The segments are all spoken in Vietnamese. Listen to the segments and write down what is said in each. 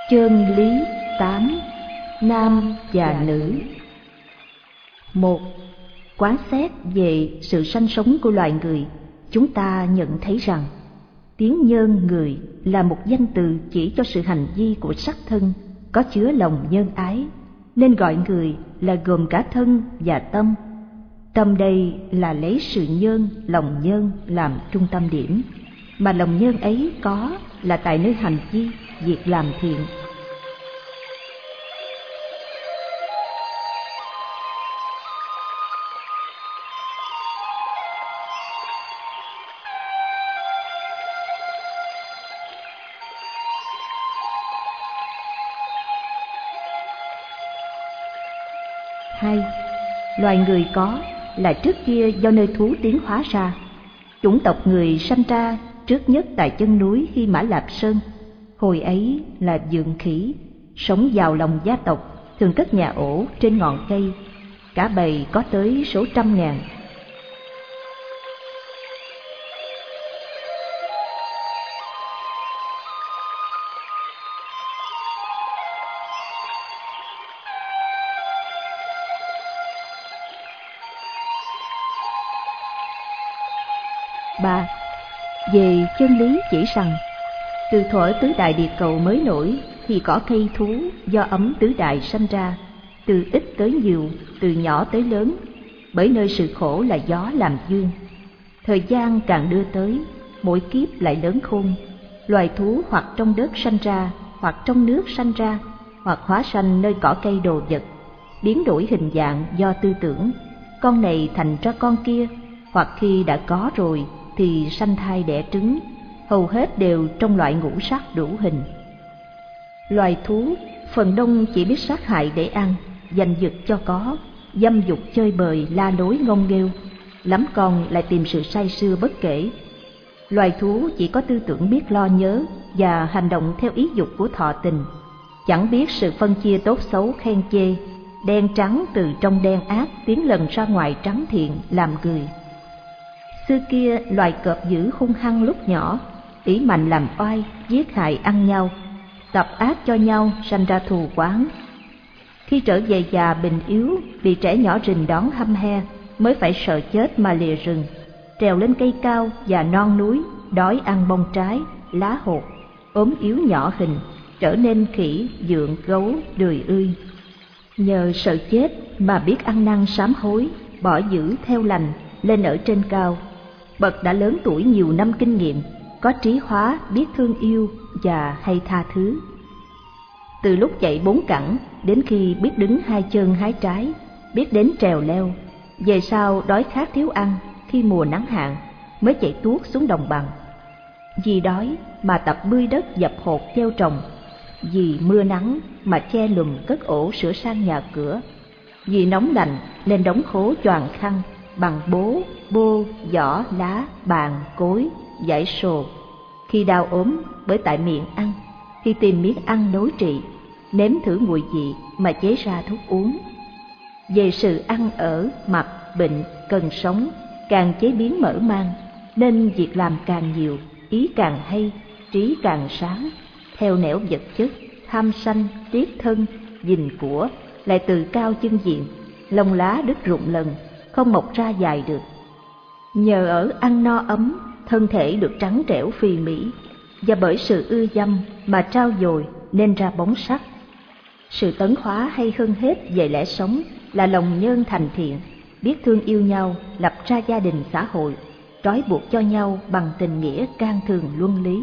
Chân lý 8. Nam và nữ. 1. Quán xét về sự sanh sống của loài người, chúng ta nhận thấy rằng tiếng nhân người là một danh từ chỉ cho sự hành vi của sắc thân có chứa lòng nhân ái, nên gọi người là gồm cả thân và tâm. Tâm đây là lấy sự nhân, lòng nhân làm trung tâm điểm, mà lòng nhân ấy có là tại nơi hành vi, việc làm thiện. Hai, loài người có là trước kia do nơi thú tiến hóa ra. Chủng tộc người sanh ra trước nhất tại chân núi Hy Mã Lạp Sơn. Hồi ấy là vượn khỉ, sống vào lòng gia tộc, thường cất nhà ổ trên ngọn cây. Cả bầy có tới số 100.000. Ba, về chân lý chỉ rằng từ thuở tứ đại địa cầu mới nổi thì cỏ cây thú do ấm tứ đại sanh ra, từ ít tới nhiều, từ nhỏ tới lớn, bởi nơi sự khổ là gió làm duyên. Thời gian càng đưa tới, mỗi kiếp lại lớn khôn. Loài thú hoặc trong đất sanh ra, hoặc trong nước sanh ra, hoặc hóa sanh nơi cỏ cây đồ vật, biến đổi hình dạng do tư tưởng, con này thành ra con kia, hoặc khi đã có rồi thì sanh thai đẻ trứng, hầu hết đều trong loại ngũ sắc đủ hình. Loài thú phần đông chỉ biết sát hại để ăn, giành giật cho có, dâm dục chơi bời la lối ngông nghêu, lắm con lại tìm sự say sưa bất kể. Loài thú chỉ có tư tưởng biết lo nhớ và hành động theo ý dục của thọ tình, chẳng biết sự phân chia tốt xấu khen chê, đen trắng từ trong đen ác tiến lần ra ngoài trắng thiện làm người. Xưa kia loài cọp dữ hung hăng lúc nhỏ, ỷ mạnh làm oai, giết hại ăn nhau, tập ác cho nhau, sanh ra thù oán. Khi trở về già bình yếu, vì trẻ nhỏ rình đón hăm he, mới phải sợ chết mà lìa rừng, trèo lên cây cao và non núi, đói ăn bông trái, lá hột, ốm yếu nhỏ hình, trở nên khỉ, dượng, gấu, đười ươi. Nhờ sợ chết mà biết ăn năn sám hối, bỏ dữ theo lành, lên ở trên cao. Bậc đã lớn tuổi nhiều năm kinh nghiệm, có trí hóa, biết thương yêu và hay tha thứ. Từ lúc chạy 4 cẳng đến khi biết đứng 2 chân 2 trái, biết đến trèo leo, về sau đói khát thiếu ăn khi mùa nắng hạn mới chạy tuốt xuống đồng bằng. Vì đói mà tập bươi đất dập hột gieo trồng, vì mưa nắng mà che lùm cất ổ sửa sang nhà cửa, vì nóng lạnh lên đống khố choàng khăn bằng bố, bô, giỏ, lá, bàn, cối, dải sồ. Khi đau ốm bởi tại miệng ăn, khi tìm miếng ăn đối trị, nếm thử mùi vị mà chế ra thuốc uống. Về sự ăn ở, mặc, bệnh, cần sống, càng chế biến mở mang, nên việc làm càng nhiều, ý càng hay, trí càng sáng, theo nẻo vật chất, tham sanh, tiếc thân, gìn của, lại từ cao chân diện, lông lá đứt rụng lần, không mọc ra dài được. Nhờ ở ăn no ấm, thân thể được trắng trẻo phì mỹ, và bởi sự ưa dâm mà trao dồi nên ra bóng sắc. Sự tấn hóa hay hơn hết về lẽ sống là lòng nhân thành thiện, biết thương yêu nhau, lập ra gia đình xã hội, trói buộc cho nhau bằng tình nghĩa can thường luân lý,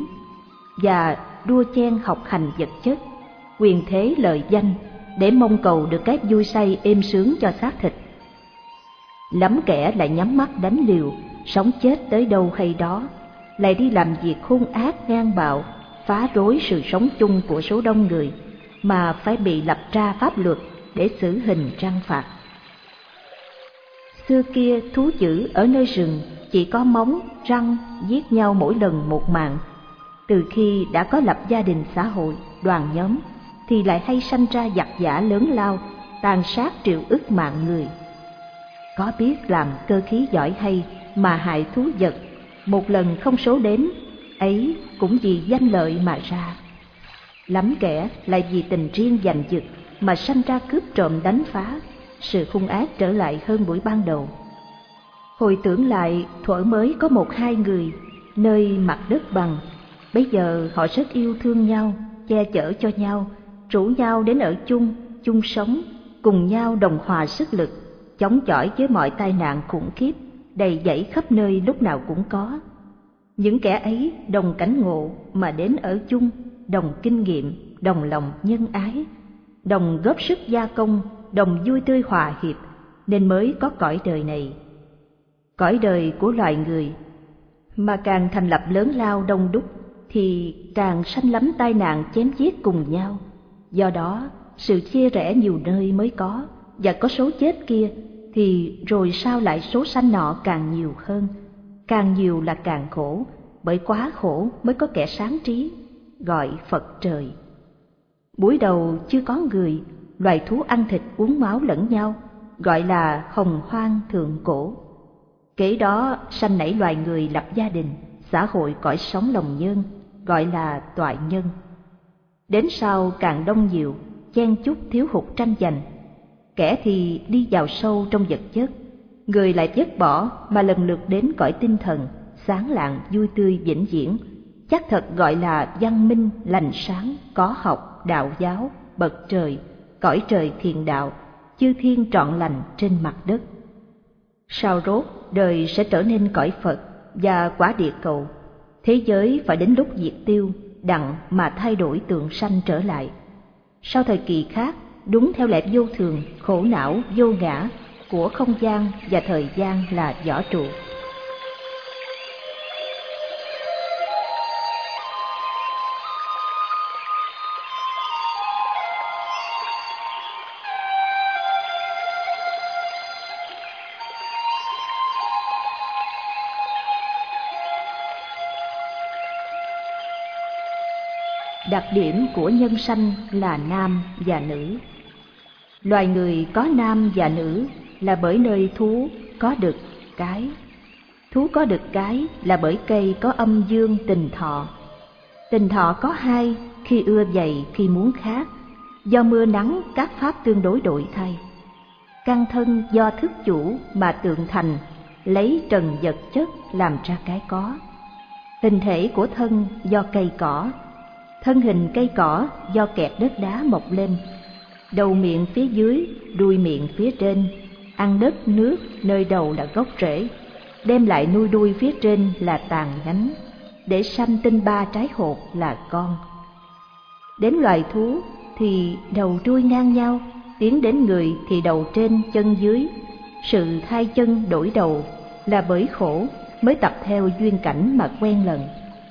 và đua chen học hành vật chất, quyền thế lợi danh, để mong cầu được cái vui say êm sướng cho xác thịt. Lắm kẻ lại nhắm mắt đánh liều, sống chết tới đâu hay đó, lại đi làm việc hung ác ngang bạo, phá rối sự sống chung của số đông người, mà phải bị lập ra pháp luật để xử hình trăng phạt. Xưa kia thú dữ ở nơi rừng chỉ có móng, răng, giết nhau mỗi lần một mạng. Từ khi đã có lập gia đình xã hội, đoàn nhóm, thì lại hay sanh ra giặc giả lớn lao, tàn sát triệu ức mạng người. Có biết làm cơ khí giỏi hay mà hại thú vật, một lần không số đếm, ấy cũng vì danh lợi mà ra. Lắm kẻ lại vì tình riêng giành giật mà sanh ra cướp trộm đánh phá, sự hung ác trở lại hơn buổi ban đầu. Hồi tưởng lại thuở mới có một hai người, nơi mặt đất bằng, bây giờ họ rất yêu thương nhau, che chở cho nhau, rủ nhau đến ở chung, chung sống, cùng nhau đồng hòa sức lực, chống chọi với mọi tai nạn khủng khiếp, đầy dẫy khắp nơi lúc nào cũng có. Những kẻ ấy đồng cảnh ngộ mà đến ở chung, đồng kinh nghiệm, đồng lòng nhân ái, đồng góp sức gia công, đồng vui tươi hòa hiệp, nên mới có cõi đời này. Cõi đời của loài người mà càng thành lập lớn lao đông đúc thì càng sanh lắm tai nạn chém giết cùng nhau. Do đó sự chia rẽ nhiều nơi mới có, và có số chết kia thì rồi sao lại số sanh nọ càng nhiều hơn. Càng nhiều là càng khổ, bởi quá khổ mới có kẻ sáng trí, gọi Phật trời. Buổi đầu chưa có người, loài thú ăn thịt uống máu lẫn nhau, gọi là hồng hoang thượng cổ. Kế đó sanh nảy loài người lập gia đình, xã hội cõi sống lòng nhân, gọi là toại nhân. Đến sau càng đông nhiều, chen chúc thiếu hụt tranh giành, kẻ thì đi vào sâu trong vật chất, người lại vứt bỏ mà lần lượt đến cõi tinh thần, sáng lạng vui tươi vĩnh viễn, chắc thật gọi là văn minh lành sáng, có học, đạo giáo, bậc trời, cõi trời thiền đạo, chư thiên trọn lành trên mặt đất. Sau rốt đời sẽ trở nên cõi Phật và quả địa cầu, thế giới phải đến lúc diệt tiêu, đặng mà thay đổi tượng sanh trở lại. Sau thời kỳ khác, đúng theo lẽ vô thường, khổ não, vô ngã của không gian và thời gian là võ trụ. Đặc điểm của nhân sanh là nam và nữ. Loài người có nam và nữ là bởi nơi thú có đực cái. Thú có đực cái là bởi cây có âm dương tình thọ. Tình thọ có hai, khi ưa dày khi muốn khát. Do mưa nắng các pháp tương đối đổi thay. Căn thân do thức chủ mà tượng thành, lấy trần vật chất làm ra cái có. Hình thể của thân do cây cỏ. Thân hình cây cỏ do kẹt đất đá mọc lên, đầu miệng phía dưới, đuôi miệng phía trên, ăn đất nước nơi đầu là gốc rễ, đem lại nuôi đuôi phía trên là tàn nhánh, để sanh tinh ba trái hột là con. Đến loài thú thì đầu đuôi ngang nhau, tiến đến người thì đầu trên chân dưới. Sự thay chân đổi đầu là bởi khổ, mới tập theo duyên cảnh mà quen lần.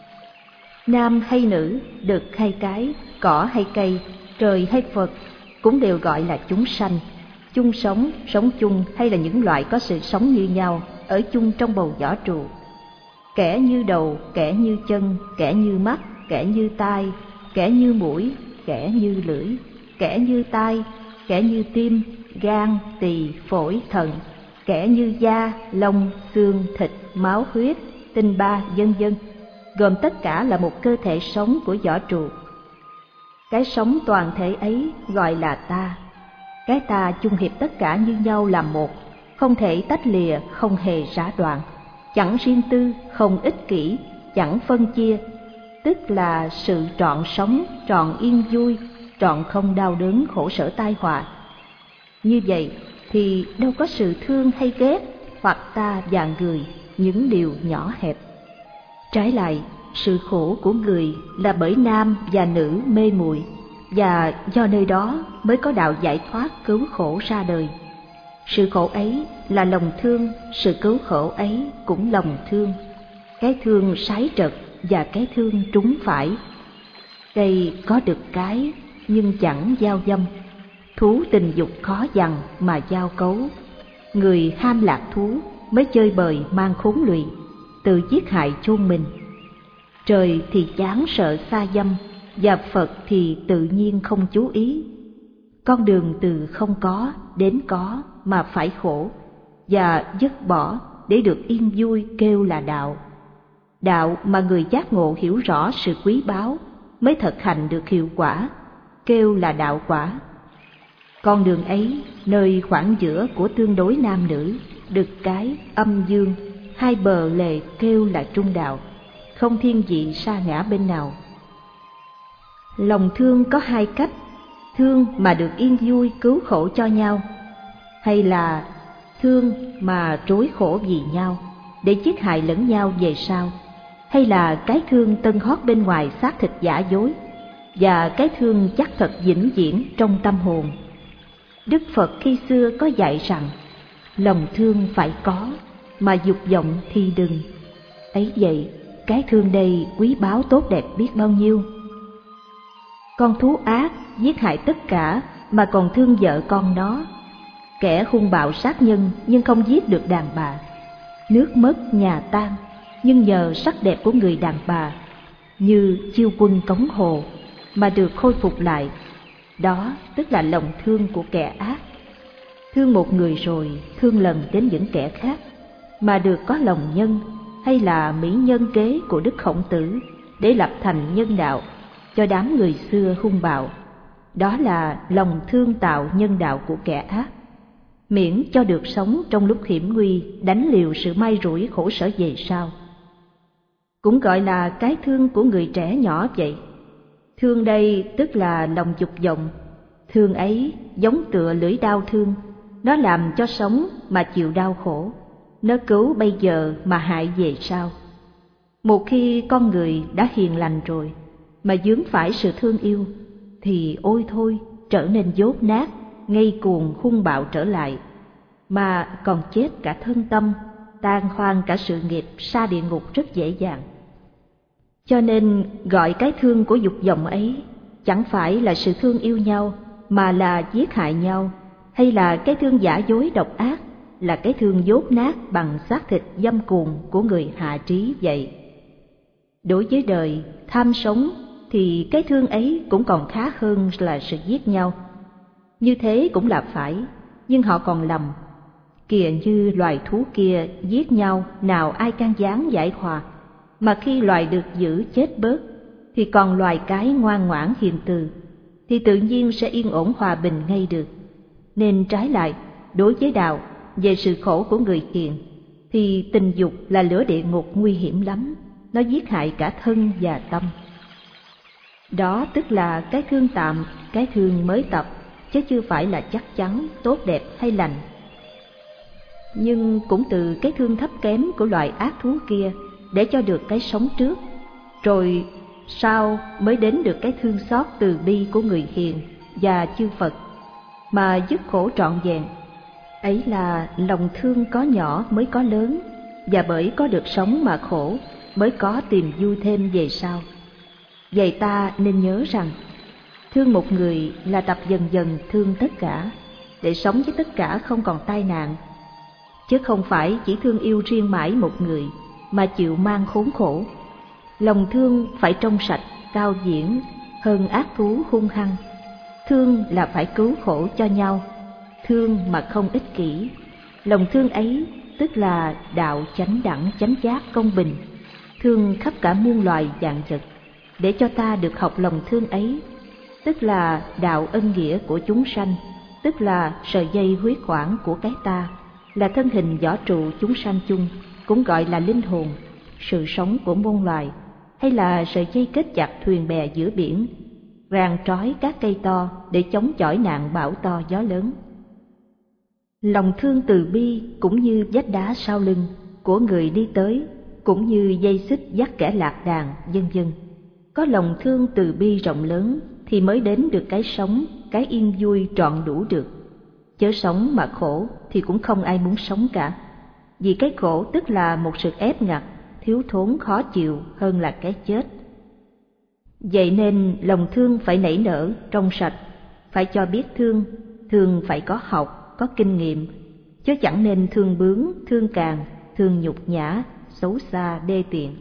Nam hay nữ, đực hay cái, cỏ hay cây, trời hay Phật cũng đều gọi là chúng sanh, chung sống, sống chung hay là những loại có sự sống như nhau, ở chung trong bầu võ trụ. Kẻ như đầu, kẻ như chân, kẻ như mắt, kẻ như tai, kẻ như mũi, kẻ như lưỡi, kẻ như tai, kẻ như tim, gan, tỳ, phổi, thận, kẻ như da, lông, xương, thịt, máu, huyết, tinh ba, vân vân, gồm tất cả là một cơ thể sống của võ trụ. Cái sống toàn thể ấy gọi là ta. Cái ta chung hiệp tất cả như nhau làm một, không thể tách lìa, không hề rã đoạn, chẳng riêng tư, không ích kỷ, chẳng phân chia, tức là sự trọn sống, trọn yên vui, trọn không đau đớn khổ sở tai họa. Như vậy thì đâu có sự thương hay ghét, hoặc ta và người, những điều nhỏ hẹp. Trái lại, sự khổ của người là bởi nam và nữ mê muội, và do nơi đó mới có đạo giải thoát cứu khổ ra đời. Sự khổ ấy là lòng thương, sự cứu khổ ấy cũng lòng thương. Cái thương sái trật và cái thương trúng phải. Cây có được cái nhưng chẳng giao dâm, thú tình dục khó dằn mà giao cấu. Người ham lạc thú mới chơi bời mang khốn lụy, tự giết hại chôn mình. Trời thì chán sợ xa dâm, và Phật thì tự nhiên không chú ý. Con đường từ không có đến có mà phải khổ, và dứt bỏ để được yên vui kêu là đạo. Đạo mà người giác ngộ hiểu rõ sự quý báu mới thực hành được hiệu quả, kêu là đạo quả. Con đường ấy, nơi khoảng giữa của tương đối nam nữ, đực cái, âm dương, hai bờ lề kêu là trung đạo, không thiên vị sa ngã bên nào. Lòng thương có hai cách: thương mà được yên vui cứu khổ cho nhau, hay là thương mà trối khổ vì nhau để giết hại lẫn nhau về sau, hay là cái thương tân hót bên ngoài xác thịt giả dối, và cái thương chắc thật vĩnh viễn trong tâm hồn. Đức Phật khi xưa có dạy rằng lòng thương phải có, mà dục vọng thì đừng. Ấy vậy, cái thương đây quý báu tốt đẹp biết bao nhiêu. Con thú ác giết hại tất cả mà còn thương vợ con nó. Kẻ hung bạo sát nhân nhưng không giết được đàn bà. Nước mất nhà tan nhưng nhờ sắc đẹp của người đàn bà, như chiêu quân cống hồ, mà được khôi phục lại. Đó tức là lòng thương của kẻ ác. Thương một người rồi thương lần đến những kẻ khác, mà được có lòng nhân, hay là mỹ nhân kế của Đức Khổng Tử để lập thành nhân đạo cho đám người xưa hung bạo. Đó là lòng thương tạo nhân đạo của kẻ ác, miễn cho được sống trong lúc hiểm nguy, đánh liều sự may rủi khổ sở về sau. Cũng gọi là cái thương của người trẻ nhỏ vậy. Thương đây tức là lòng dục vọng. Thương ấy giống tựa lưỡi đao thương, nó làm cho sống mà chịu đau khổ, nó cứu bây giờ mà hại về sau. Một khi con người đã hiền lành rồi mà vướng phải sự thương yêu, thì ôi thôi, trở nên dốt nát, ngây cuồng hung bạo trở lại, mà còn chết cả thân tâm, tan hoang cả sự nghiệp, sa địa ngục rất dễ dàng. Cho nên gọi cái thương của dục vọng ấy chẳng phải là sự thương yêu nhau, mà là giết hại nhau, hay là cái thương giả dối độc ác, là cái thương dốt nát bằng xác thịt dâm cuồng của người hạ trí vậy. Đối với đời tham sống thì cái thương ấy cũng còn khá hơn là sự giết nhau. Như thế cũng là phải, nhưng họ còn lầm. Kìa như loài thú kia giết nhau, nào ai can gián giải hòa, mà khi loài được giữ chết bớt, thì còn loài cái ngoan ngoãn hiền từ, thì tự nhiên sẽ yên ổn hòa bình ngay được. Nên trái lại, đối với đạo, về sự khổ của người hiền, thì tình dục là lửa địa ngục nguy hiểm lắm, nó giết hại cả thân và tâm. Đó tức là cái thương tạm, cái thương mới tập, chứ chưa phải là chắc chắn, tốt đẹp hay lành. Nhưng cũng từ cái thương thấp kém của loài ác thú kia để cho được cái sống trước, rồi sau mới đến được cái thương xót từ bi của người hiền và chư Phật, mà dứt khổ trọn vẹn. Ấy là lòng thương có nhỏ mới có lớn, và bởi có được sống mà khổ mới có tìm vui thêm về sau. Vậy ta nên nhớ rằng thương một người là tập dần dần thương tất cả, để sống với tất cả không còn tai nạn, chứ không phải chỉ thương yêu riêng mãi một người mà chịu mang khốn khổ. Lòng thương phải trong sạch, cao diễn hơn ác thú hung hăng. Thương là phải cứu khổ cho nhau, thương mà không ích kỷ. Lòng thương ấy tức là đạo chánh đẳng chánh giác công bình, thương khắp cả muôn loài vạn vật. Để cho ta được học lòng thương ấy, tức là đạo ân nghĩa của chúng sanh, tức là sợi dây huyết quản của cái ta, là thân hình võ trụ chúng sanh chung, cũng gọi là linh hồn, sự sống của muôn loài, hay là sợi dây kết chặt thuyền bè giữa biển, ràng trói các cây to để chống chọi nạn bão to gió lớn. Lòng thương từ bi cũng như vách đá sau lưng của người đi tới, cũng như dây xích dắt kẻ lạc đàn, vân vân. Có lòng thương từ bi rộng lớn thì mới đến được cái sống, cái yên vui trọn đủ được. Chớ sống mà khổ thì cũng không ai muốn sống cả, vì cái khổ tức là một sự ép ngặt, thiếu thốn khó chịu hơn là cái chết. Vậy nên lòng thương phải nảy nở, trong sạch, phải cho biết thương, thương phải có học, có kinh nghiệm, chứ chẳng nên thương bướng, thương càn, thương nhục nhã, xấu xa, đê tiện.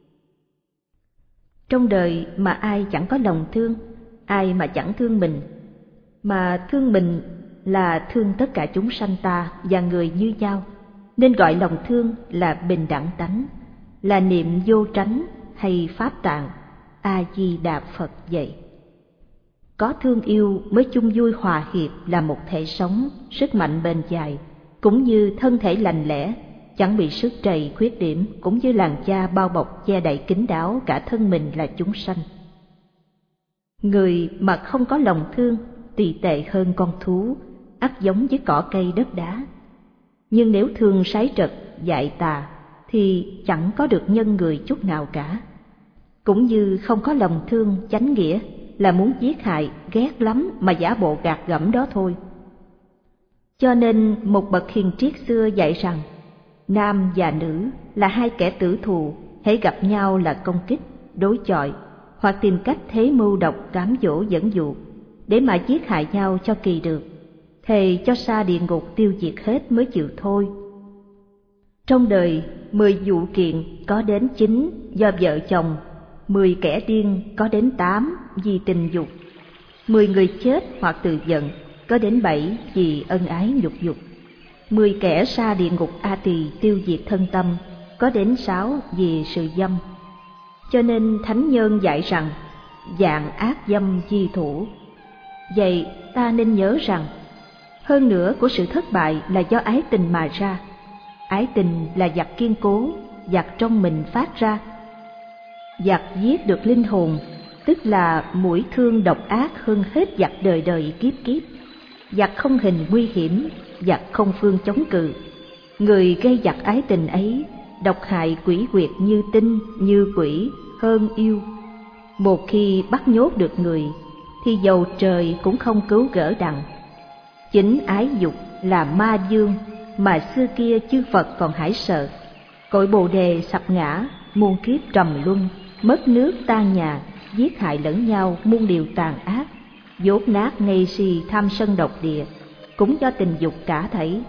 Trong đời mà ai chẳng có lòng thương, ai mà chẳng thương mình, mà thương mình là thương tất cả chúng sanh ta và người như nhau, nên gọi lòng thương là bình đẳng tánh, là niệm vô tránh hay pháp tạng. A Di Đà Phật vậy. Có thương yêu mới chung vui hòa hiệp là một thể sống, sức mạnh bền dài, cũng như thân thể lành lẽ, chẳng bị sức trầy khuyết điểm, cũng như làn da bao bọc che đậy kín đáo cả thân mình là chúng sanh. Người mà không có lòng thương thì tệ hơn con thú, ắt giống với cỏ cây đất đá. Nhưng nếu thương sái trật, dại tà thì chẳng có được nhân người chút nào cả. Cũng như không có lòng thương chánh nghĩa là muốn giết hại, ghét lắm mà giả bộ gạt gẫm đó thôi. Cho nên một bậc hiền triết xưa dạy rằng nam và nữ là hai kẻ tử thù, hễ gặp nhau là công kích, đối chọi, hoặc tìm cách thế mưu độc cám dỗ dẫn dụ để mà giết hại nhau cho kỳ được, thề cho sa địa ngục tiêu diệt hết mới chịu thôi. Trong đời 10 vụ kiện có đến 9 do vợ chồng, 10 kẻ điên có đến 8 vì tình dục, 10 người chết hoặc từ giận có đến 7 vì ân ái nhục dục, 10 kẻ sa địa ngục A Tỳ tiêu diệt thân tâm có đến 6 vì sự dâm. Cho nên Thánh Nhân dạy rằng dạng ác dâm di thủ. Vậy ta nên nhớ rằng hơn nữa của sự thất bại là do ái tình mà ra. Ái tình là giặc kiên cố, giặc trong mình phát ra. Giặc giết được linh hồn, tức là mũi thương độc ác hơn hết giặc đời đời kiếp kiếp. Giặc không hình nguy hiểm, giặc không phương chống cự. Người gây giặc ái tình ấy độc hại quỷ quyệt như tinh, như quỷ, hơn yêu. Một khi bắt nhốt được người thì dầu trời cũng không cứu gỡ đặng. Chính ái dục là ma dương mà xưa kia chư Phật còn hãi sợ. Cội Bồ Đề sập ngã, muôn kiếp trầm luân, mất nước tan nhà, giết hại lẫn nhau muôn điều tàn ác, dốt nát ngây si tham sân độc địa, cũng do tình dục cả thảy.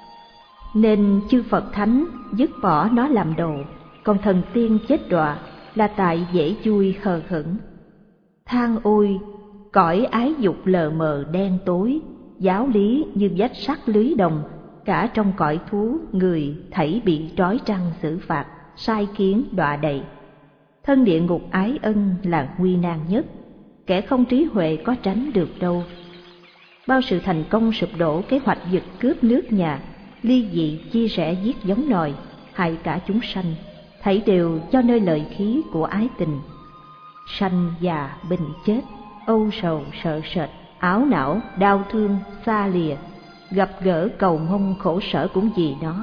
Nên chư Phật Thánh dứt bỏ nó làm đồ, còn thần tiên chết đọa là tại dễ vui hờ hững. Than ôi, cõi ái dục lờ mờ đen tối, giáo lý như vách sắt lưới đồng, cả trong cõi thú người thảy bị trói trăng xử phạt, sai khiến đọa đầy. Thân địa ngục ái ân là nguy nan nhất, kẻ không trí huệ có tránh được đâu. Bao sự thành công sụp đổ kế hoạch giật cướp nước nhà, ly dị chia rẽ giết giống nòi, hại cả chúng sanh, thảy đều do nơi lợi khí của ái tình. Sanh già bệnh chết, âu sầu sợ sệt, áo não đau thương xa lìa, gặp gỡ cầu mong khổ sở cũng vì nó.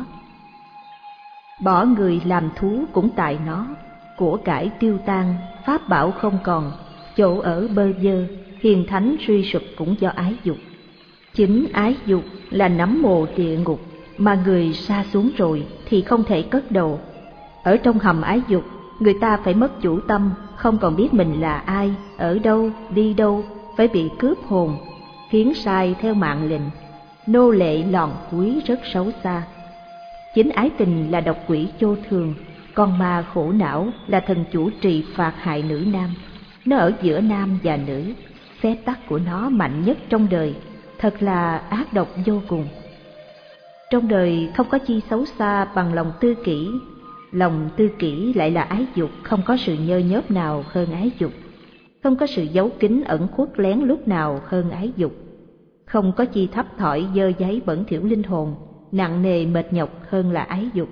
Bỏ người làm thú cũng tại nó, của cải tiêu tan, pháp bảo không còn, chỗ ở bơ vơ, hiền thánh suy sụp cũng do ái dục. Chính ái dục là nấm mồ địa ngục, mà người sa xuống rồi thì không thể cất đầu. Ở trong hầm ái dục, người ta phải mất chủ tâm, không còn biết mình là ai, ở đâu, đi đâu, phải bị cướp hồn, khiến sai theo mạng lệnh, nô lệ lòn cuối rất xấu xa. Chính ái tình là độc quỷ vô thường, còn ma khổ não là thần chủ trì phạt hại nữ nam. Nó ở giữa nam và nữ, phép tắc của nó mạnh nhất trong đời, thật là ác độc vô cùng. Trong đời không có chi xấu xa bằng lòng tư kỷ. Lòng tư kỷ lại là ái dục, không có sự nhơ nhớp nào hơn ái dục, không có sự giấu kín ẩn khuất lén lút nào hơn ái dục, không có chi thấp thỏi dơ giấy bẩn thỉu linh hồn, nặng nề mệt nhọc hơn là ái dục.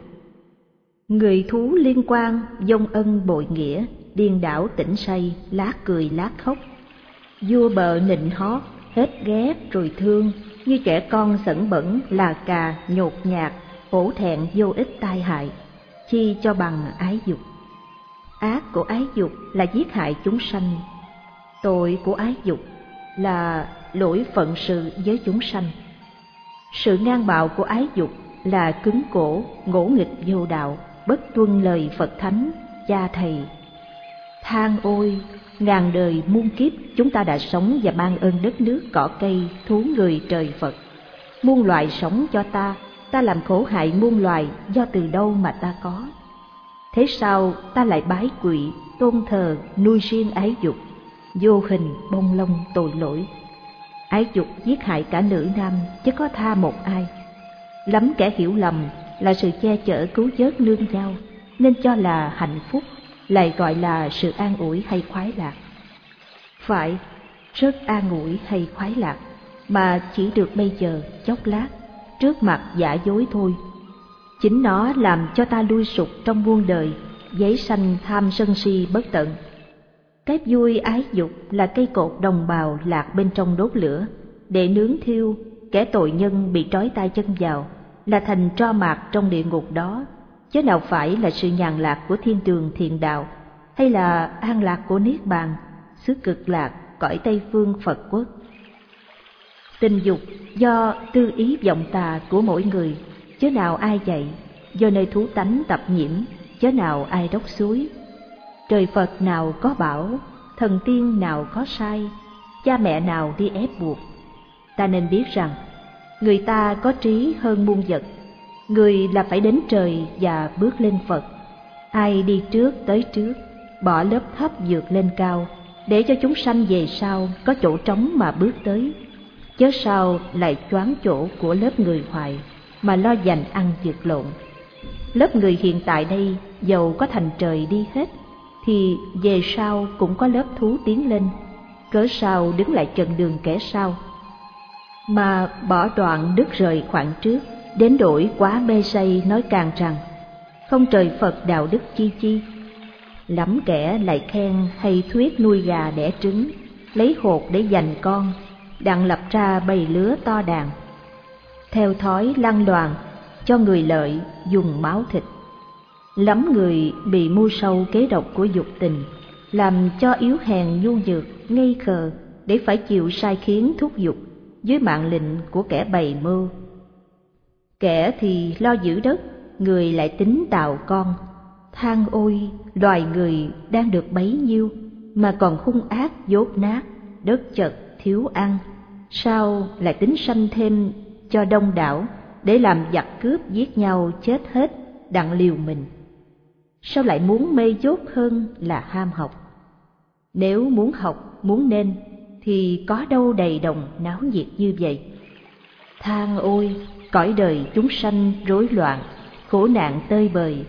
Người thú liên quan, vong ân bội nghĩa, điên đảo tỉnh say, lát cười lát khóc, vua bợ nịnh hót, hết ghét rồi thương, như trẻ con sẩn bẩn là cà nhột nhạt, hổ thẹn vô ích tai hại, chi cho bằng ái dục. Ác của ái dục là giết hại chúng sanh, tội của ái dục là lỗi phận sự với chúng sanh. Sự ngang bạo của ái dục là cứng cổ, ngỗ nghịch vô đạo, bất tuân lời Phật Thánh, cha thầy. Than ôi, ngàn đời muôn kiếp chúng ta đã sống và ban ơn đất nước cỏ cây, thú người trời Phật. Muôn loài sống cho ta làm khổ hại muôn loài do từ đâu mà ta có. Thế sao ta lại bái quỵ, tôn thờ, nuôi riêng ái dục, vô hình bông lông tội lỗi. Ái dục giết hại cả nữ nam chứ có tha một ai. Lắm kẻ hiểu lầm là sự che chở cứu vớt nương nhau, nên cho là hạnh phúc, lại gọi là sự an ủi hay khoái lạc. Phải, rất an ủi hay khoái lạc, mà chỉ được bây giờ, chốc lát, trước mặt giả dối thôi. Chính nó làm cho ta lui sụp trong muôn đời, giấy sanh tham sân si bất tận. Cái vui ái dục là cây cột đồng bào lạc bên trong đốt lửa, để nướng thiêu, kẻ tội nhân bị trói tay chân vào, là thành tro mạc trong địa ngục đó, chứ nào phải là sự nhàn lạc của thiên đường thiền đạo, hay là an lạc của niết bàn, xứ cực lạc, cõi Tây phương Phật quốc. Tình dục do tư ý vọng tà của mỗi người, chớ nào ai dạy, do nơi thú tánh tập nhiễm, chớ nào ai đốc suối. Trời Phật nào có bảo, thần tiên nào có sai, cha mẹ nào đi ép buộc. Ta nên biết rằng, người ta có trí hơn muôn vật, người là phải đến trời và bước lên Phật. Ai đi trước tới trước, bỏ lớp thấp vượt lên cao, để cho chúng sanh về sau có chỗ trống mà bước tới, chớ sao lại choáng chỗ của lớp người hoài, mà lo dành ăn vượt lộn. Lớp người hiện tại đây dầu có thành trời đi hết, thì về sau cũng có lớp thú tiến lên, cớ sao đứng lại chặn đường kẻ sau. Mà bỏ đoạn đứt rời khoảng trước, đến đổi quá mê say nói càng rằng, không trời Phật đạo đức chi chi. Lắm kẻ lại khen hay thuyết nuôi gà đẻ trứng, lấy hột để dành con, đặng lập ra bầy lứa to đàn. Theo thói lăng loàn, cho người lợi dùng máu thịt. Lắm người bị mưu sâu kế độc của dục tình, làm cho yếu hèn nhu nhược, ngây khờ, để phải chịu sai khiến thúc dục dưới mạng lệnh của kẻ bày mưu. Kẻ thì lo giữ đất, người lại tính tạo con. Than ôi, loài người đang được bấy nhiêu mà còn hung ác dốt nát, đất chật thiếu ăn, sao lại tính sanh thêm cho đông đảo, để làm giặc cướp giết nhau chết hết, đặng liều mình. Sao lại muốn mê dốt hơn là ham học? Nếu muốn học, muốn nên, thì có đâu đầy đồng náo nhiệt như vậy. Than ôi, cõi đời chúng sanh rối loạn, khổ nạn tơi bời.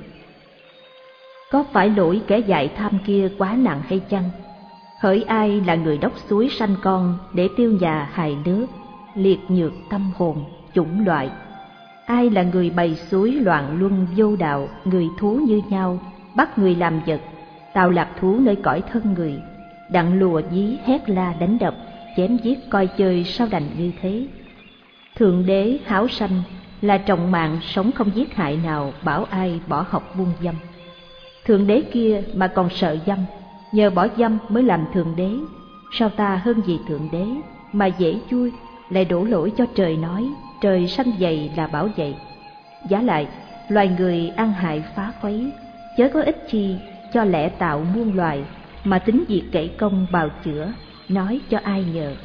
Có phải lỗi kẻ dại tham kia quá nặng hay chăng? Hỡi ai là người đốc suối sanh con để tiêu nhà hại nước, liệt nhược tâm hồn, chủng loại? Ai là người bày suối loạn luân vô đạo, người thú như nhau, bắt người làm vật, tạo lạc thú nơi cõi thân người, đặng lùa dí hét la đánh đập, chém giết coi chơi sao đành như thế? Thượng đế hảo sanh là trọng mạng sống không giết hại nào, bảo ai bỏ học buông dâm. Thượng đế kia mà còn sợ dâm, nhờ bỏ dâm mới làm thượng đế. Sao ta hơn gì thượng đế, mà dễ vui, lại đổ lỗi cho trời nói, trời sanh vậy là bảo vậy. Giả lại, loài người ăn hại phá khuấy, chớ có ích chi cho lẽ tạo muôn loài, mà tính việc kể công bào chữa, nói cho ai nhờ.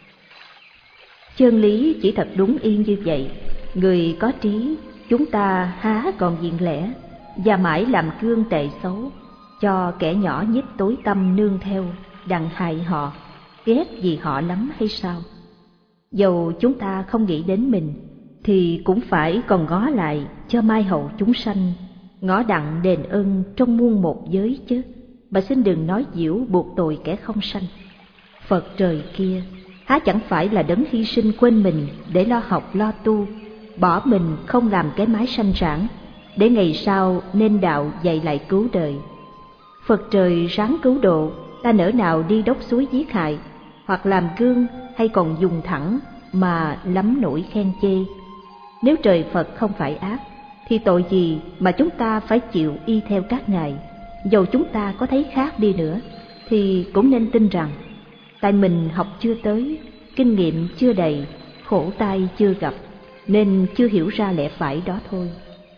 Chân lý chỉ thật đúng y như vậy, người có trí, chúng ta há còn diện lẽ, và mãi làm gương tệ xấu, cho kẻ nhỏ nhất tối tâm nương theo, đặng hại họ, ghét vì họ lắm hay sao? Dầu chúng ta không nghĩ đến mình, thì cũng phải còn ngó lại cho mai hậu chúng sanh, ngó đặng đền ơn trong muôn một giới chứ, mà xin đừng nói giễu buộc tội kẻ không sanh. Phật trời kia, há chẳng phải là đấng hy sinh quên mình để lo học lo tu, bỏ mình không làm cái mái sanh sản, để ngày sau nên đạo dạy lại cứu đời. Phật trời ráng cứu độ, ta nỡ nào đi đốc suối giết hại, hoặc làm gương hay còn dùng thẳng mà lắm nỗi khen chê. Nếu trời Phật không phải ác, thì tội gì mà chúng ta phải chịu y theo các ngài? Dầu chúng ta có thấy khác đi nữa, thì cũng nên tin rằng tại mình học chưa tới, kinh nghiệm chưa đầy, khổ tai chưa gặp, nên chưa hiểu ra lẽ phải đó thôi.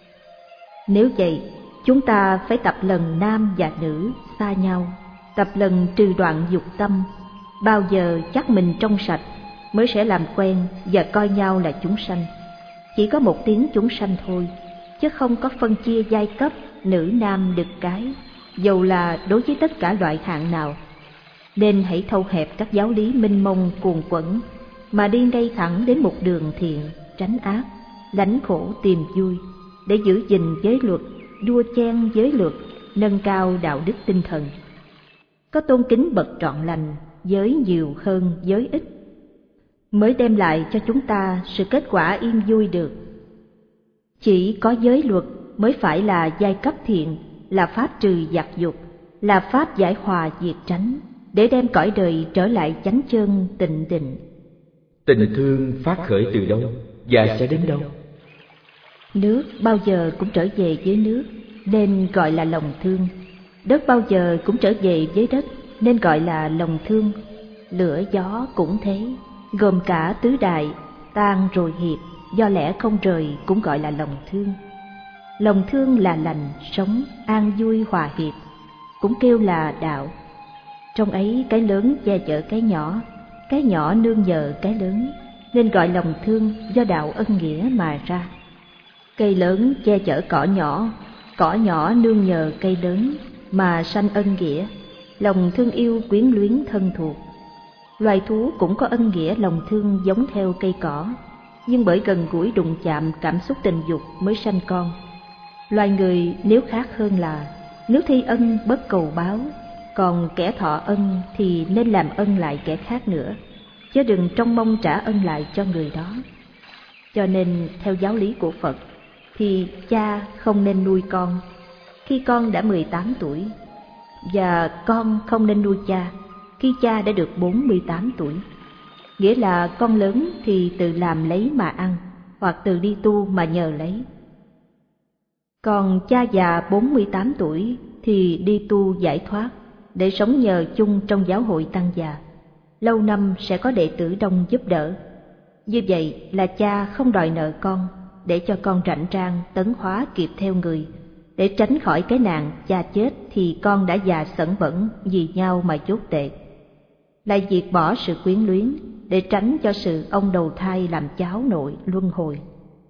Nếu vậy, chúng ta phải tập lần nam và nữ xa nhau, tập lần trừ đoạn dục tâm, bao giờ chắc mình trong sạch mới sẽ làm quen và coi nhau là chúng sanh. Chỉ có một tiếng chúng sanh thôi, chứ không có phân chia giai cấp, nữ nam đực cái, dầu là đối với tất cả loại hạng nào. Nên hãy thâu hẹp các giáo lý mênh mông cuồn quẩn, mà đi ngay thẳng đến một đường thiện, tránh ác, lãnh khổ tìm vui, để giữ gìn giới luật, đua chen giới luật, nâng cao đạo đức tinh thần. Có tôn kính bậc trọn lành, giới nhiều hơn giới ít, mới đem lại cho chúng ta sự kết quả yên vui được. Chỉ có giới luật mới phải là giai cấp thiện, là pháp trừ giặc dục, là pháp giải hòa diệt tránh, để đem cõi đời trở lại chánh chân tịnh định. Tình thương phát khởi từ đâu và sẽ đến đâu? Nước bao giờ cũng trở về với nước, nên gọi là lòng thương. Đất bao giờ cũng trở về với đất, nên gọi là lòng thương. Lửa gió cũng thế, gồm cả tứ đại, tan rồi hiệp, do lẽ không rời cũng gọi là lòng thương. Lòng thương là lành, sống, an vui, hòa hiệp, cũng kêu là đạo. Trong ấy cái lớn che chở cái nhỏ nương nhờ cái lớn, nên gọi lòng thương do đạo ân nghĩa mà ra. Cây lớn che chở cỏ nhỏ nương nhờ cây lớn mà sanh ân nghĩa, lòng thương yêu quyến luyến thân thuộc. Loài thú cũng có ân nghĩa lòng thương giống theo cây cỏ, nhưng bởi gần gũi đụng chạm cảm xúc tình dục mới sanh con. Loài người nếu khác hơn là, nếu thi ân bất cầu báo, còn kẻ thọ ân thì nên làm ân lại kẻ khác nữa, chứ đừng trông mong trả ân lại cho người đó. Cho nên theo giáo lý của Phật thì cha không nên nuôi con khi con đã 18 tuổi, và con không nên nuôi cha khi cha đã được 48 tuổi. Nghĩa là con lớn thì tự làm lấy mà ăn, hoặc tự đi tu mà nhờ lấy. Còn cha già 48 tuổi thì đi tu giải thoát, để sống nhờ chung trong giáo hội tăng già. Lâu năm sẽ có đệ tử đông giúp đỡ. Như vậy là cha không đòi nợ con, để cho con rảnh rang tấn hóa kịp theo người, để tránh khỏi cái nạn cha chết thì con đã già sẩn bẩn vì nhau mà chốt tệ. Lại diệt bỏ sự quyến luyến, để tránh cho sự ông đầu thai làm cháu nội luân hồi.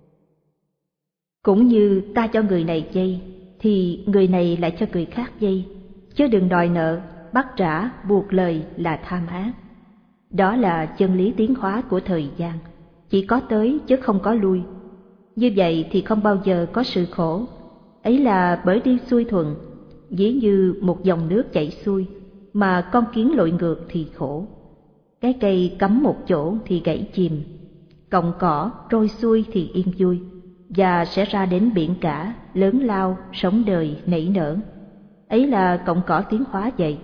Cũng như ta cho người này dây, thì người này lại cho người khác dây, chứ đừng đòi nợ, bắt trả, buộc lời là tham ác. Đó là chân lý tiến hóa của thời gian, chỉ có tới chứ không có lui. Như vậy thì không bao giờ có sự khổ, ấy là bởi đi xuôi thuận. Ví như một dòng nước chảy xuôi, mà con kiến lội ngược thì khổ. Cái cây cắm một chỗ thì gãy chìm, cọng cỏ trôi xuôi thì yên vui, và sẽ ra đến biển cả, lớn lao, sống đời, nảy nở. Ấy là cọng cỏ tiến hóa vậy.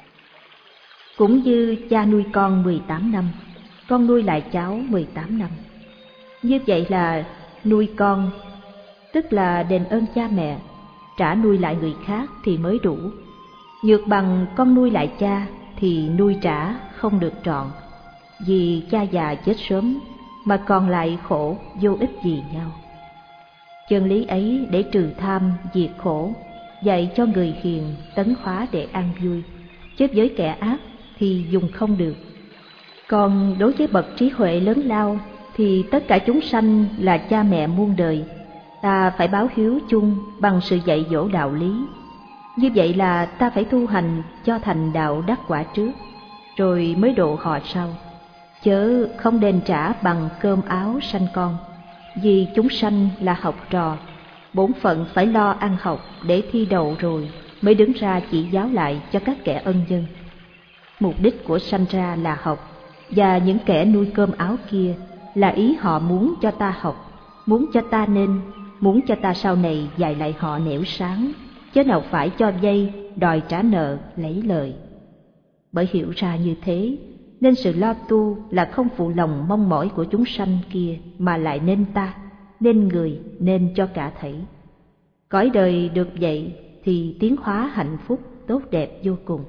Cũng như cha nuôi con 18 năm, con nuôi lại cháu 18 năm. Như vậy là nuôi con, tức là đền ơn cha mẹ, trả nuôi lại người khác thì mới đủ. Nhược bằng con nuôi lại cha thì nuôi trả không được trọn, vì cha già chết sớm mà còn lại khổ vô ích gì nhau. Chân lý ấy để trừ tham diệt khổ, dạy cho người hiền tấn hóa để an vui, chứ với kẻ ác thì dùng không được. Còn đối với bậc trí huệ lớn lao thì tất cả chúng sanh là cha mẹ muôn đời, ta phải báo hiếu chung bằng sự dạy dỗ đạo lý. Như vậy là ta phải tu hành cho thành đạo đắc quả trước, rồi mới độ họ sau, chớ không đền trả bằng cơm áo sanh con. Vì chúng sanh là học trò, bổn phận phải lo ăn học để thi đậu rồi mới đứng ra chỉ giáo lại cho các kẻ ân nhân. Mục đích của sanh ra là học, và những kẻ nuôi cơm áo kia là ý họ muốn cho ta học, muốn cho ta nên, muốn cho ta sau này dạy lại họ nẻo sáng, chứ nào phải cho vay đòi trả nợ lấy lời. Bởi hiểu ra như thế, nên sự lo tu là không phụ lòng mong mỏi của chúng sanh kia, mà lại nên ta, nên người, nên cho cả thảy. Cõi đời được vậy thì tiến hóa hạnh phúc tốt đẹp vô cùng.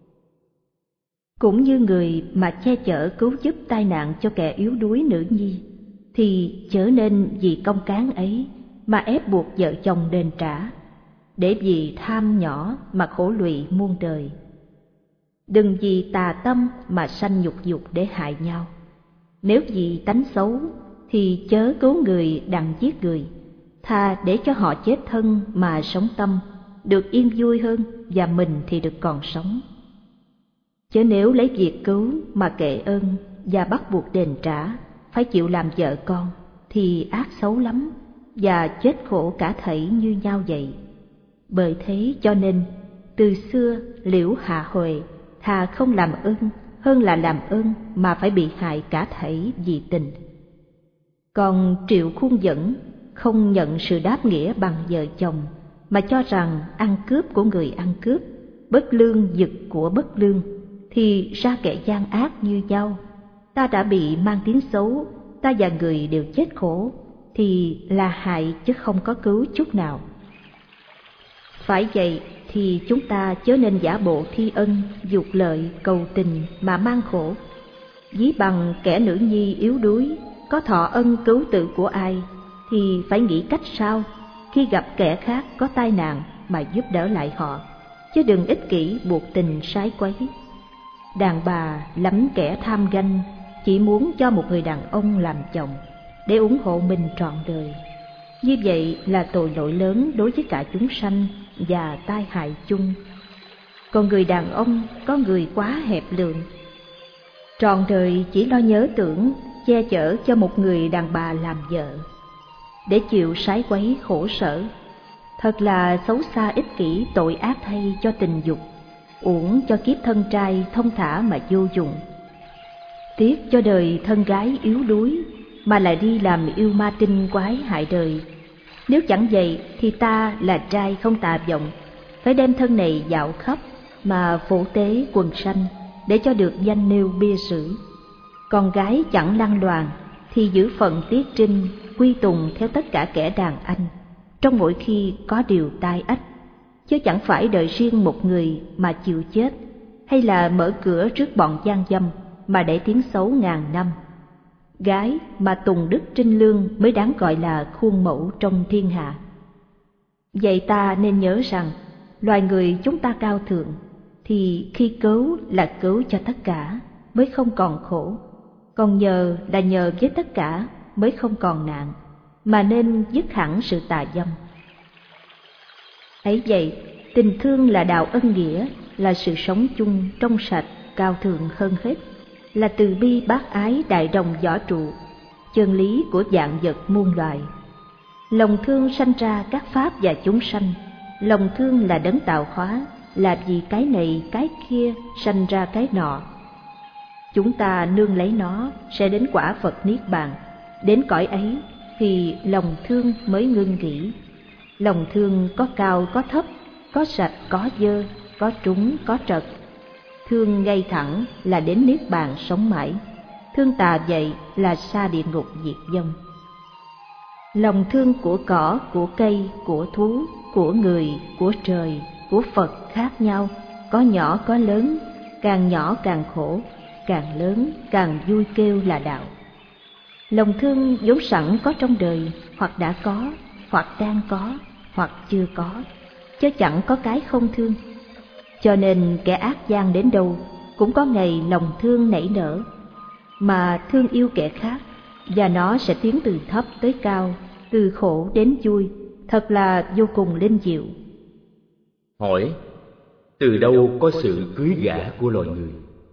Cũng như người mà che chở cứu giúp tai nạn cho kẻ yếu đuối nữ nhi, thì chớ nên vì công cán ấy mà ép buộc vợ chồng đền trả, để vì tham nhỏ mà khổ lụy muôn đời. Đừng vì tà tâm mà sanh nhục dục để hại nhau. Nếu vì tánh xấu thì chớ cứu người đặng giết người, thà để cho họ chết thân mà sống tâm, được yên vui hơn, và mình thì được còn sống. Chứ nếu lấy việc cứu mà kệ ơn và bắt buộc đền trả, phải chịu làm vợ con, thì ác xấu lắm, và chết khổ cả thảy như nhau vậy. Bởi thế cho nên, từ xưa Liễu Hạ Huệ thà không làm ơn hơn là làm ơn mà phải bị hại cả thảy vì tình. Còn Triệu Khuôn Dẫn không nhận sự đáp nghĩa bằng vợ chồng, mà cho rằng ăn cướp của người ăn cướp, bất lương giật của bất lương, thì ra kẻ gian ác như nhau. Ta đã bị mang tiếng xấu, ta và người đều chết khổ, thì là hại chứ không có cứu chút nào. Phải vậy thì chúng ta chớ nên giả bộ thi ân, dục lợi, cầu tình mà mang khổ. Ví bằng kẻ nữ nhi yếu đuối, có thọ ân cứu tự của ai, thì phải nghĩ cách sao khi gặp kẻ khác có tai nạn mà giúp đỡ lại họ, chứ đừng ích kỷ buộc tình sái quấy. Đàn bà lắm kẻ tham ganh, chỉ muốn cho một người đàn ông làm chồng để ủng hộ mình trọn đời. Như vậy là tội lỗi lớn đối với cả chúng sanh và tai hại chung. Còn người đàn ông có người quá hẹp lượng, trọn đời chỉ lo nhớ tưởng che chở cho một người đàn bà làm vợ, để chịu sái quấy khổ sở. Thật là xấu xa ích kỷ tội ác thay cho tình dục, uổng cho kiếp thân trai thông thả mà vô dụng. Tiếc cho đời thân gái yếu đuối mà lại đi làm yêu ma tinh quái hại đời. Nếu chẳng vậy thì ta là trai không tà vọng, phải đem thân này dạo khắp mà phổ tế quần sanh để cho được danh nêu bia sử. Con gái chẳng lăng loàn thì giữ phận tiết trinh, quy tùng theo tất cả kẻ đàn anh, trong mỗi khi có điều tai ách, chứ chẳng phải đợi riêng một người mà chịu chết, hay là mở cửa trước bọn gian dâm mà để tiếng xấu ngàn năm. Gái mà tùng đức trinh lương mới đáng gọi là khuôn mẫu trong thiên hạ. Vậy ta nên nhớ rằng, loài người chúng ta cao thượng, thì khi cứu là cứu cho tất cả mới không còn khổ, còn nhờ là nhờ với tất cả mới không còn nạn, mà nên dứt hẳn sự tà dâm. Ấy vậy, tình thương là đạo ân nghĩa, là sự sống chung trong sạch cao thượng hơn hết, là từ bi bác ái đại đồng võ trụ, chân lý của vạn vật muôn loài. Lòng thương sanh ra các pháp và chúng sanh, lòng thương là đấng tạo hóa, là vì cái này cái kia sanh ra cái nọ. Chúng ta nương lấy nó sẽ đến quả Phật Niết Bàn, đến cõi ấy thì lòng thương mới ngưng nghỉ. Lòng thương có cao có thấp, có sạch có dơ, có trúng có trật. Thương ngay thẳng là đến Niết Bàn sống mãi, thương tà vậy là xa địa ngục diệt vong. Lòng thương của cỏ, của cây, của thú, của người, của trời, của Phật khác nhau, có nhỏ có lớn, càng nhỏ càng khổ, càng lớn càng vui kêu là đạo. Lòng thương vốn sẵn có trong đời, hoặc đã có, hoặc đang có, hoặc chưa có, chứ chẳng có cái không thương. Cho nên kẻ ác gian đến đâu cũng có ngày lòng thương nảy nở, mà thương yêu kẻ khác, và nó sẽ tiến từ thấp tới cao, từ khổ đến vui, thật là vô cùng linh diệu. Hỏi, từ đâu có sự cưới gả của loài người?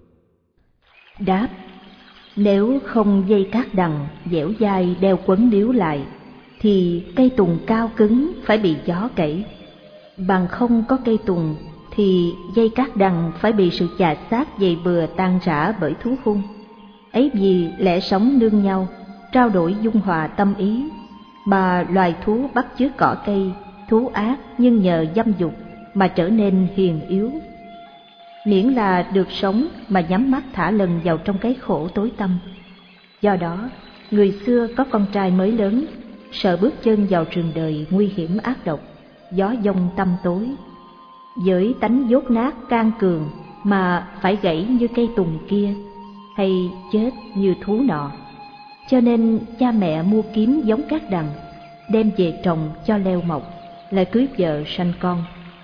Đáp, nếu không dây cát đằng dẻo dai đeo quấn níu lại, thì cây tùng cao cứng phải bị gió cẩy. Bằng không có cây tùng thì dây cát đằng phải bị sự chà xát dày bừa tan rã bởi thú hung. Ấy vì lẽ sống nương nhau, trao đổi dung hòa tâm ý, mà loài thú bắt chước cỏ cây, thú ác nhưng nhờ dâm dục mà trở nên hiền yếu. Miễn là được sống mà nhắm mắt thả lần vào trong cái khổ tối tăm. Do đó, người xưa có con trai mới lớn, sợ bước chân vào trường đời nguy hiểm ác độc, gió giông tăm tối. Với tánh dốt nát can cường mà phải gãy như cây tùng kia, hay chết như thú nọ. Cho nên cha mẹ mua kiếm giống cát đằng, đem về trồng cho leo mọc, lại cưới vợ sanh con.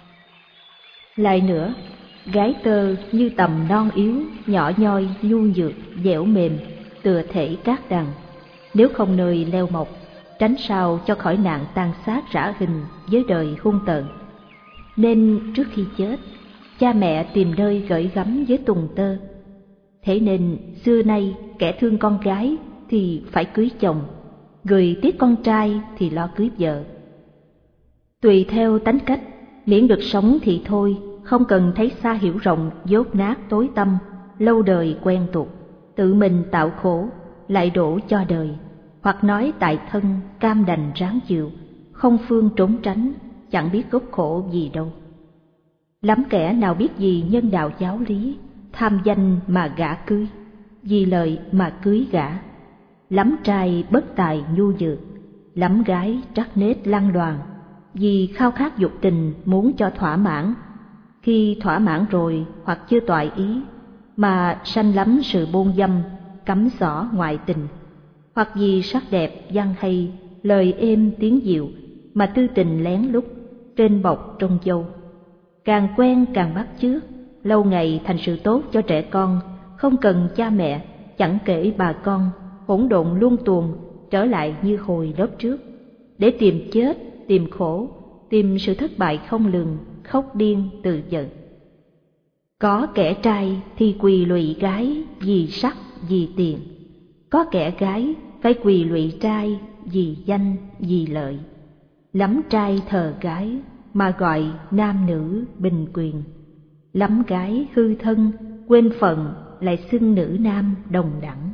Lại nữa, gái tơ như tầm non yếu, nhỏ nhoi, nhu nhược, dẻo mềm, tựa thể cát đằng. Nếu không nơi leo mọc, tránh sao cho khỏi nạn tàn sát rã hình với đời hung tợn. Nên trước khi chết, cha mẹ tìm nơi gửi gắm với tùng tơ. Thế nên xưa nay kẻ thương con gái thì phải cưới chồng, người tiếc con trai thì lo cưới vợ. Tùy theo tánh cách Miễn được sống thì thôi, không cần thấy xa hiểu rộng, dốt nát tối tăm, lâu đời quen thuộc, tự mình tạo khổ, lại đổ cho đời, hoặc nói tại thân cam đành ráng chịu, không phương trốn tránh, chẳng biết gốc khổ gì đâu. Lắm kẻ nào biết gì nhân đạo giáo lý, tham danh mà gả cưới, vì lợi mà cưới gả. Lắm trai bất tài nhu nhược, lắm gái trắc nết lăng loàn, vì khao khát dục tình muốn cho thỏa mãn. Khi thỏa mãn rồi hoặc chưa toại ý, mà sanh lắm sự buôn dâm, cắm xỏ ngoại tình. Hoặc vì sắc đẹp văn hay, lời êm tiếng dịu, mà tư tình lén lút, trên bọc trong dâu. Càng quen càng bắt chước, lâu ngày thành sự tốt cho trẻ con, không cần cha mẹ, chẳng kể bà con, hỗn độn luân tuồng, trở lại như hồi lớp trước, để tìm chết, tìm khổ, tìm sự thất bại không lường, khóc điên từ giận. Có kẻ trai thì quỳ lụy gái vì sắc vì tiền, có kẻ gái phải quỳ lụy trai vì danh vì lợi. Lắm trai thờ gái mà gọi nam nữ bình quyền, lắm gái hư thân quên phận lại xưng nữ nam đồng đẳng.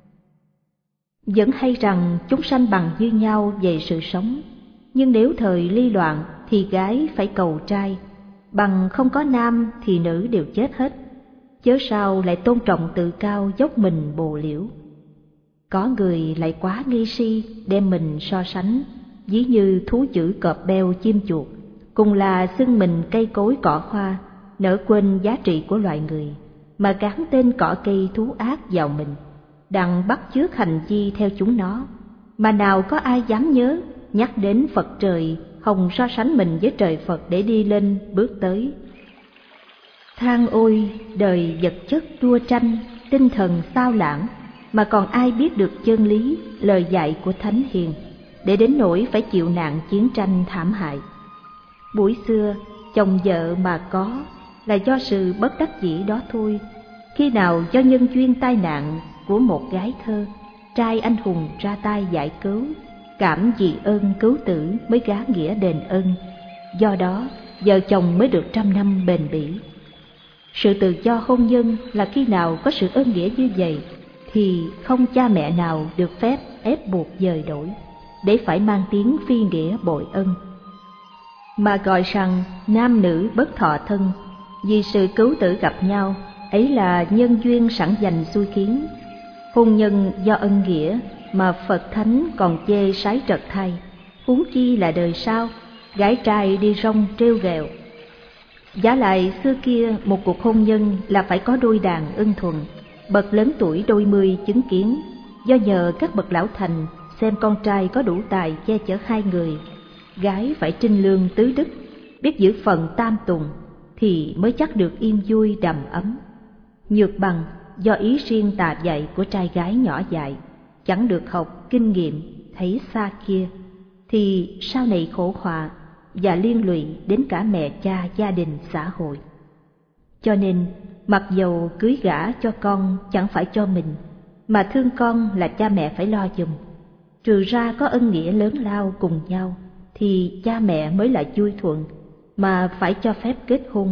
Vẫn hay rằng chúng sanh bằng như nhau về sự sống, nhưng nếu thời ly loạn thì gái phải cầu trai, bằng không có nam thì nữ đều chết hết, chớ sao lại tôn trọng tự cao dốc mình bồ liễu. Có người lại quá nghi si, đem mình so sánh, ví như thú dữ cọp beo chim chuột, cùng là xưng mình cây cối cỏ hoa, nỡ quên giá trị của loài người, mà gán tên cỏ cây thú ác vào mình, đặng bắt chước hành vi theo chúng nó. Mà nào có ai dám nhớ, nhắc đến Phật trời, hòng so sánh mình với trời Phật để đi lên bước tới. Than ôi, đời vật chất đua tranh, tinh thần xao lãng, mà còn ai biết được chân lý, lời dạy của Thánh Hiền, để đến nỗi phải chịu nạn chiến tranh thảm hại. Buổi xưa, chồng vợ mà có, là do sự bất đắc dĩ đó thôi. Khi nào do nhân duyên tai nạn của một gái thơ, trai anh hùng ra tay giải cứu, cảm vì ơn cứu tử mới gá nghĩa đền ơn. Do đó, vợ chồng mới được 100 năm bền bỉ. Sự tự do hôn nhân là khi nào có sự ơn nghĩa như vậy, thì không cha mẹ nào được phép ép buộc dời đổi, để phải mang tiếng phi nghĩa bội ân. Mà gọi rằng nam nữ bất thọ thân, vì sự cứu tử gặp nhau, ấy là nhân duyên sẵn dành xui khiến. Hôn nhân do ân nghĩa mà Phật Thánh còn chê sái trật thay, huống chi là đời sau, gái trai đi rong trêu ghẹo. Giả lại xưa kia một cuộc hôn nhân là phải có đôi đàn ưng thuận, bậc lớn tuổi đôi mươi chứng kiến, do nhờ các bậc lão thành xem con trai có đủ tài che chở hai người, gái phải trinh lương tứ đức, biết giữ phận tam tùng, thì mới chắc được yên vui đầm ấm. Nhược bằng do ý riêng tà dạy của trai gái nhỏ dại, chẳng được học kinh nghiệm thấy xa kia, thì sau này khổ họa và liên lụy đến cả mẹ cha gia đình xã hội. Cho nên mặc dầu cưới gả cho con chẳng phải cho mình, mà thương con là cha mẹ phải lo giùm. Trừ ra có ân nghĩa lớn lao cùng nhau, thì cha mẹ mới là vui thuận, mà phải cho phép kết hôn.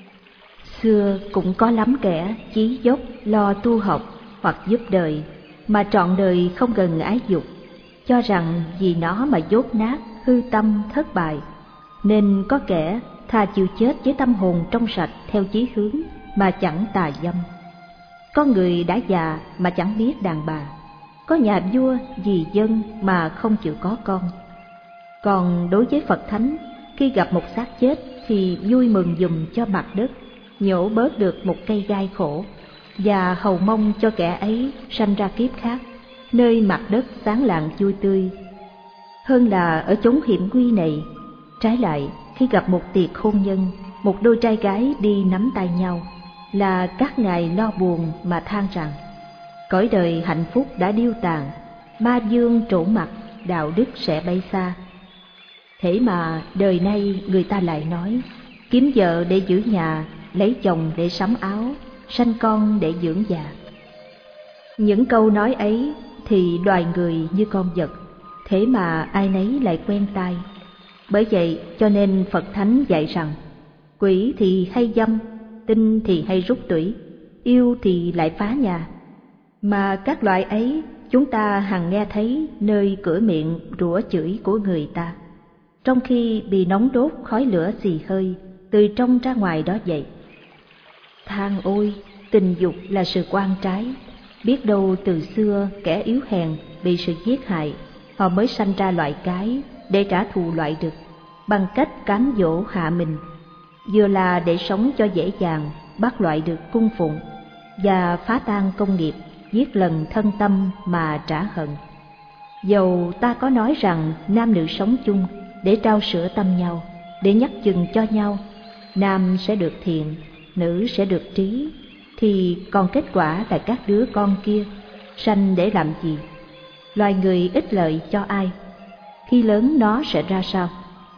Xưa cũng có lắm kẻ chí dốc lo tu học hoặc giúp đời, mà trọn đời không gần ái dục, cho rằng vì nó mà dốt nát, hư tâm, thất bại. Nên có kẻ thà chịu chết với tâm hồn trong sạch theo chí hướng mà chẳng tà dâm. Có người đã già mà chẳng biết đàn bà, có nhà vua vì dân mà không chịu có con. Còn đối với Phật Thánh, khi gặp một xác chết thì vui mừng giùm cho mặt đất, nhổ bớt được một cây gai khổ, và hầu mong cho kẻ ấy sanh ra kiếp khác, nơi mặt đất sáng lạng vui tươi. Hơn là ở chốn hiểm nguy này, trái lại khi gặp một tiệc hôn nhân, một đôi trai gái đi nắm tay nhau, là các ngài lo buồn mà than rằng cõi đời hạnh phúc đã điêu tàn, ma dương trổ mặt, đạo đức sẽ bay xa. Thế mà đời nay người ta lại nói kiếm vợ để giữ nhà, lấy chồng để sắm áo, sanh con để dưỡng già. Những câu nói ấy thì loài người như con vật, thế mà ai nấy lại quen tai. Bởi vậy cho nên Phật Thánh dạy rằng, quỷ thì hay dâm, tinh thì hay rút tủy, yêu thì lại phá nhà. Mà các loại ấy chúng ta hằng nghe thấy nơi cửa miệng rủa chửi của người ta, trong khi bị nóng đốt khói lửa xì hơi từ trong ra ngoài đó vậy. Than ôi, tình dục là sự quan trái, biết đâu từ xưa kẻ yếu hèn bị sự giết hại, họ mới sanh ra loại cái để trả thù loại đực, bằng cách cám dỗ hạ mình, vừa là để sống cho dễ dàng bắt loại đực cung phụng và phá tan công nghiệp, giết lần thân tâm mà trả hận. Dầu ta có nói rằng nam nữ sống chung để trao sữa tâm nhau, để nhắc chừng cho nhau, nam sẽ được thiện, nữ sẽ được trí, thì còn kết quả là các đứa con kia sanh để làm gì? Loài người ích lợi cho ai? Khi lớn nó sẽ ra sao?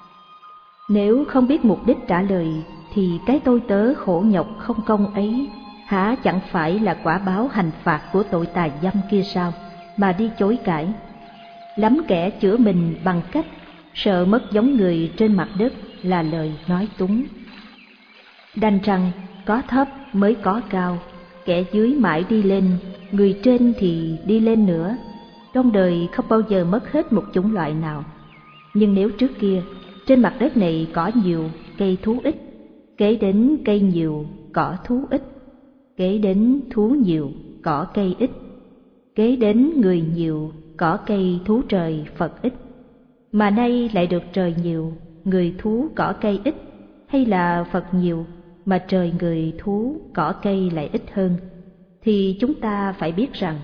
Nếu không biết mục đích trả lời thì cái tôi tớ khổ nhọc không công ấy hả chẳng phải là quả báo hành phạt của tội tà dâm kia sao mà đi chối cãi? Lắm kẻ chữa mình bằng cách sợ mất giống người trên mặt đất là lời nói túng. Đành rằng có thấp mới có cao, kẻ dưới mãi đi lên, người trên thì đi lên nữa. Trong đời không bao giờ mất hết một chủng loại nào. Nhưng nếu trước kia trên mặt đất này cỏ nhiều, cây thú ít, kế đến cây nhiều, cỏ thú ít, kế đến thú nhiều, cỏ cây ít, kế đến người nhiều, cỏ cây thú trời Phật ít, mà nay lại được trời nhiều, người thú cỏ cây ít, hay là Phật nhiều mà trời người thú cỏ cây lại ít hơn, thì chúng ta phải biết rằng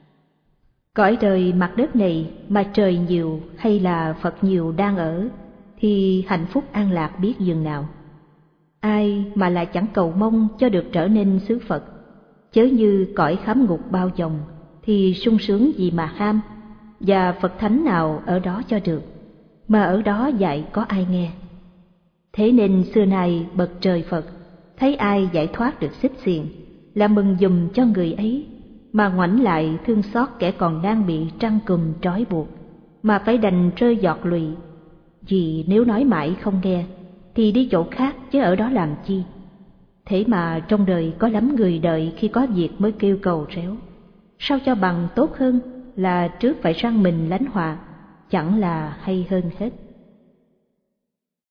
cõi đời mặt đất này mà trời nhiều hay là Phật nhiều đang ở thì hạnh phúc an lạc biết dường nào. Ai mà lại chẳng cầu mong cho được trở nên xứ Phật, chớ như cõi khám ngục bao vòng thì sung sướng gì mà ham, và Phật Thánh nào ở đó cho được, mà ở đó dạy có ai nghe. Thế nên xưa nay bậc trời Phật thấy ai giải thoát được xích xiềng là mừng giùm cho người ấy, mà ngoảnh lại thương xót kẻ còn đang bị trăng cùm trói buộc mà phải đành rơi giọt lụy. Vì nếu nói mãi không nghe thì đi chỗ khác chứ ở đó làm chi. Thế mà trong đời có lắm người đợi khi có việc mới kêu cầu réo, sao cho bằng tốt hơn là trước phải răng mình lánh họa, chẳng là hay hơn hết.